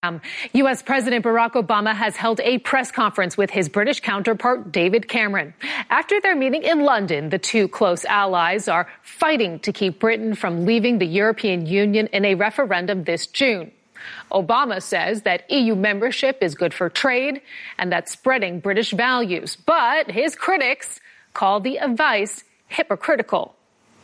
U.S. President Barack Obama has held a press conference with his British counterpart, David Cameron. After their meeting in London, the two close allies are fighting to keep Britain from leaving the European Union in a referendum this June. Obama says that EU membership is good for trade and that spreading British values. But his critics call the advice hypocritical.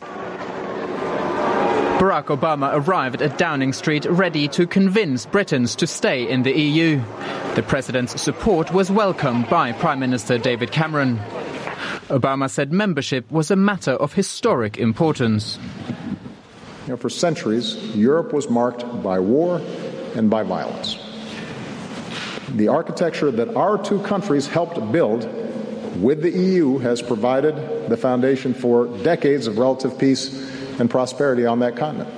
Barack Obama arrived at Downing Street ready to convince Britons to stay in the EU. The president's support was welcomed by Prime Minister David Cameron. Obama said membership was a matter of historic importance. For centuries, Europe was marked by war and by violence. The architecture that our two countries helped build with the EU has provided the foundation for decades of relative peace and prosperity on that continent.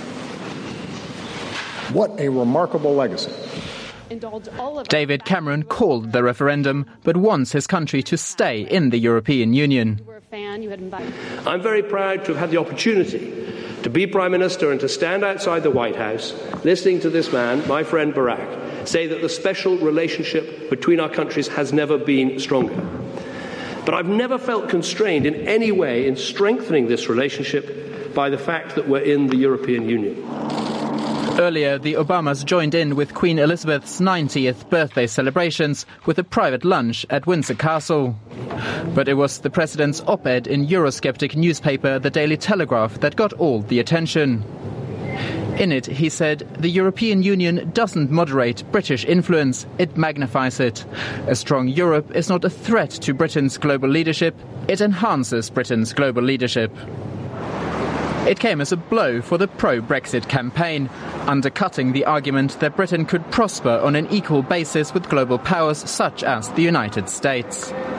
What a remarkable legacy. David Cameron called the referendum, but wants his country to stay in the European Union. I'm very proud to have had the opportunity to be Prime Minister and to stand outside the White House, listening to this man, my friend Barack, say that the special relationship between our countries has never been stronger. But I've never felt constrained in any way in strengthening this relationship by the fact that we're in the European Union. Earlier, the Obamas joined in with Queen Elizabeth's 90th birthday celebrations with a private lunch at Windsor Castle. But it was the president's op-ed in Eurosceptic newspaper The Daily Telegraph that got all the attention. In it, he said, the European Union doesn't moderate British influence, it magnifies it. A strong Europe is not a threat to Britain's global leadership, it enhances Britain's global leadership. It came as a blow for the pro-Brexit campaign, undercutting the argument that Britain could prosper on an equal basis with global powers such as the United States.